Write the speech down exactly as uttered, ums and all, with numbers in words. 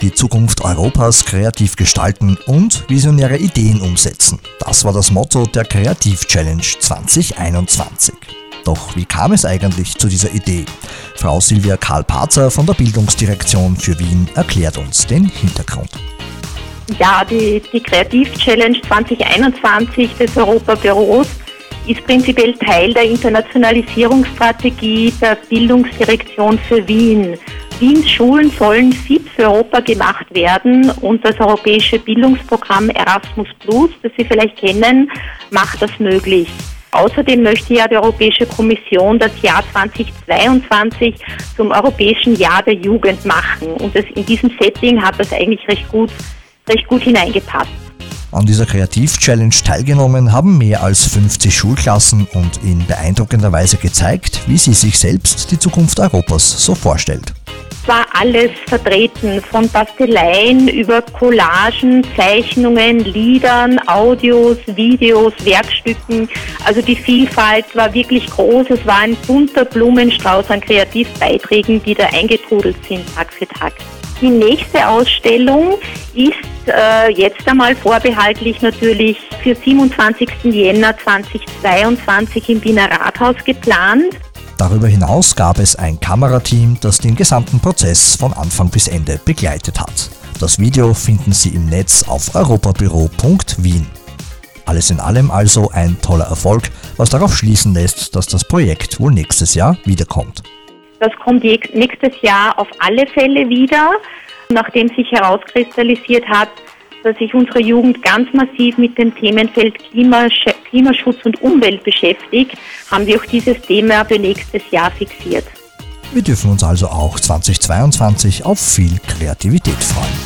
die Zukunft Europas kreativ gestalten und visionäre Ideen umsetzen. Das war das Motto der Kreativ-Challenge zwanzig einundzwanzig. Doch wie kam es eigentlich zu dieser Idee? Frau Silvia Karl-Parzer von der Bildungsdirektion für Wien erklärt uns den Hintergrund. Ja, die, die Kreativ-Challenge zwanzig einundzwanzig des Europabüros ist prinzipiell Teil der Internationalisierungsstrategie der Bildungsdirektion für Wien. Wiens Schulen sollen fit für Europa gemacht werden und das europäische Bildungsprogramm Erasmus Plus, das Sie vielleicht kennen, macht das möglich. Außerdem möchte ja die Europäische Kommission das Jahr zwanzig zweiundzwanzig zum Europäischen Jahr der Jugend machen. Und das, in diesem Setting hat das eigentlich recht gut, recht gut hineingepasst. An dieser Kreativ-Challenge teilgenommen haben mehr als fünfzig Schulklassen und in beeindruckender Weise gezeigt, wie sie sich selbst die Zukunft Europas so vorstellt. Es war alles vertreten, von Basteleien über Collagen, Zeichnungen, Liedern, Audios, Videos, Werkstücken. Also die Vielfalt war wirklich groß. Es war ein bunter Blumenstrauß an Kreativbeiträgen, die da eingetrudelt sind Tag für Tag. Die nächste Ausstellung ist äh, jetzt einmal vorbehaltlich natürlich für siebenundzwanzigsten Jänner zweitausendzweiundzwanzig im Wiener Rathaus geplant. Darüber hinaus gab es ein Kamerateam, das den gesamten Prozess von Anfang bis Ende begleitet hat. Das Video finden Sie im Netz auf europabüro punkt wien. Alles in allem also ein toller Erfolg, was darauf schließen lässt, dass das Projekt wohl nächstes Jahr wiederkommt. Das kommt nächstes Jahr auf alle Fälle wieder, nachdem sich herauskristallisiert hat, dass sich unsere Jugend ganz massiv mit dem Themenfeld Klimasch- Klimaschutz und Umwelt beschäftigt, haben wir auch dieses Thema für nächstes Jahr fixiert. Wir dürfen uns also auch zwanzig zweiundzwanzig auf viel Kreativität freuen.